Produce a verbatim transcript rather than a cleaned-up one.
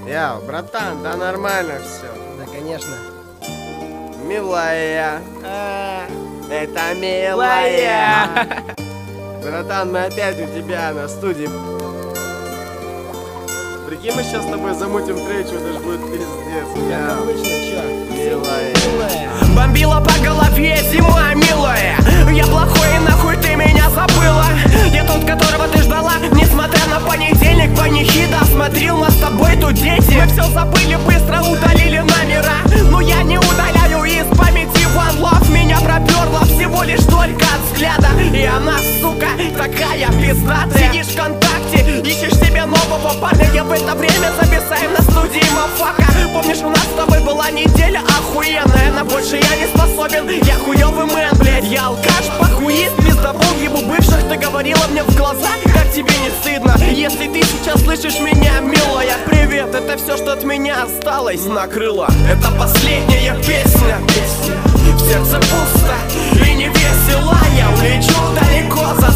Я, братан, да нормально все. Да, конечно. Милая. А, Это милая. Братан, мы опять у тебя на студии. Прикинь, мы сейчас с тобой замутим встречу, это ж будет пиздец. как обычно, чё? Милая. Милая. Бомбила по голове зима, милая. Я плохой, и нахуй ты меня забыла. Я тот, которого ты ждала, несмотря на понедельник, панихида. Смотрел нас с тобой тут дети. Мы все забыли, быстро удалили номера. Но я не удаляю из памяти One Love. Меня проперло всего лишь только от взгляда. И она, сука, такая пиздатая. Сидишь ВКонтакте, ищешь себе нового парня. Я в это время записаем на студии Мафака. Помнишь, у нас с тобой была неделя охуенная. На больше я не способен, я хуёвый мэн, блядь. Я алкаш, похуист, пиздобол, ебу бывших. Ты говорила мне в глаза, как тебе не стыдно. Если ты сейчас слышишь меня, милая, привет. Это все, что от меня осталось, накрыло. Это последняя песня, песня. В сердце пусто и не весело. Я улечу далеко за